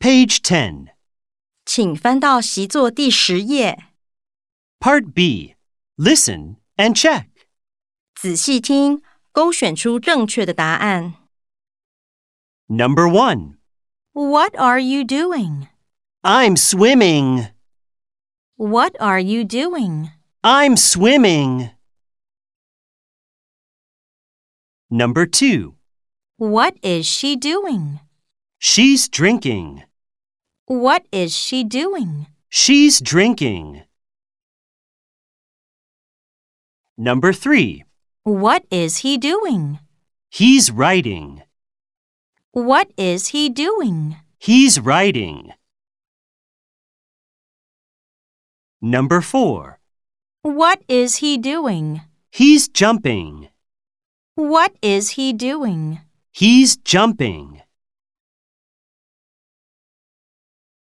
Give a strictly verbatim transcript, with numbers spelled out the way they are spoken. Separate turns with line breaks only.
Page ten.
请翻到习作第十页，
Part B. Listen and check.
仔细听，勾选出正确的答案。
Number one.
What are you doing?
I'm swimming.
What are you doing?
I'm swimming. Number two.
What is she doing?
She's drinking.
What is she doing?
She's drinking. Number three.
What is he doing?
He's writing.
What is he doing?
He's writing. Number four.
What is he doing?
He's jumping.
What is he doing?
He's jumping.